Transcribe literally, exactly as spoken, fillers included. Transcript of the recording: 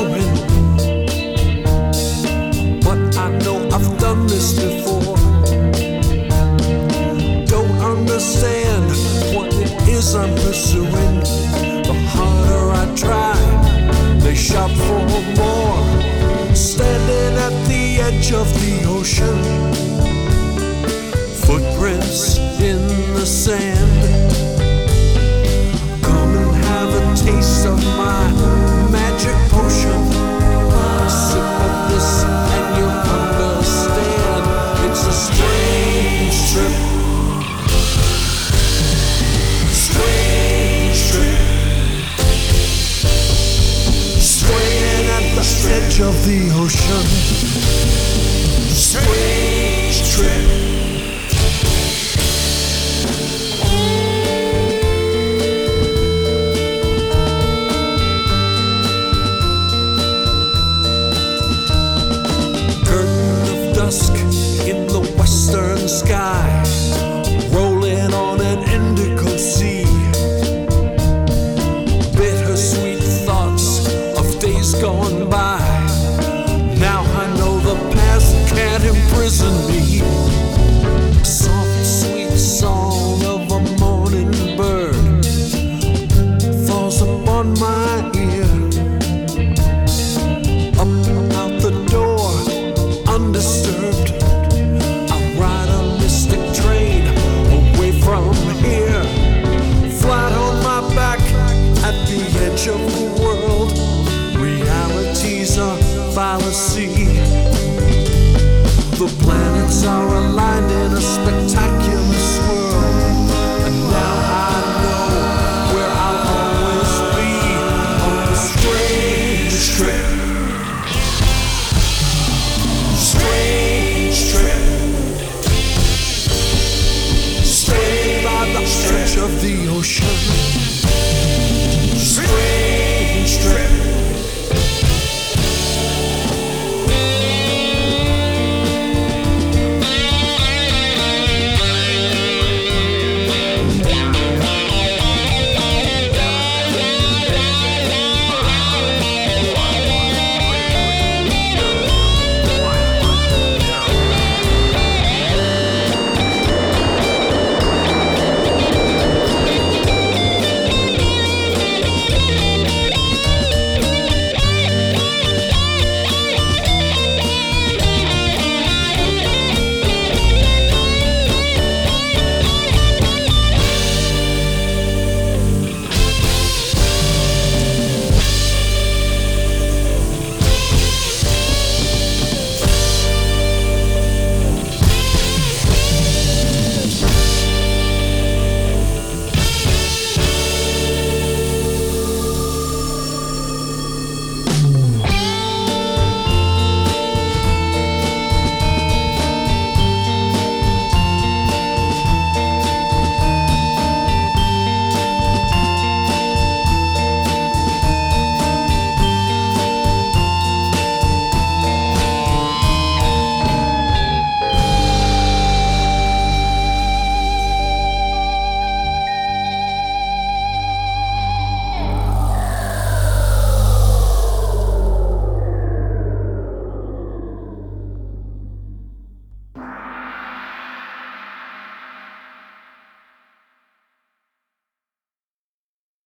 going, but I know I've done this before. Don't understand what it is I'm pursuing. The harder I try, they shout for more. Standing at the edge of the ocean, footprints in the sand. Come and have a taste of my magic potion. A sip of this and you'll understand. It's a strange trip. Strange trip. Swaying at the edge of the ocean. Strange trip. Dusk in the western sky, rolling on an indigo sea. Bittersweet thoughts of days gone by. Now I know the past can't imprison me. Soft, sweet song of a morning bird falls upon my ear. Up out the door, undisturbed, I ride a mystic train away from here. Flat on my back at the edge of the world. Reality's a fallacy. The planets are aligned in a spectacular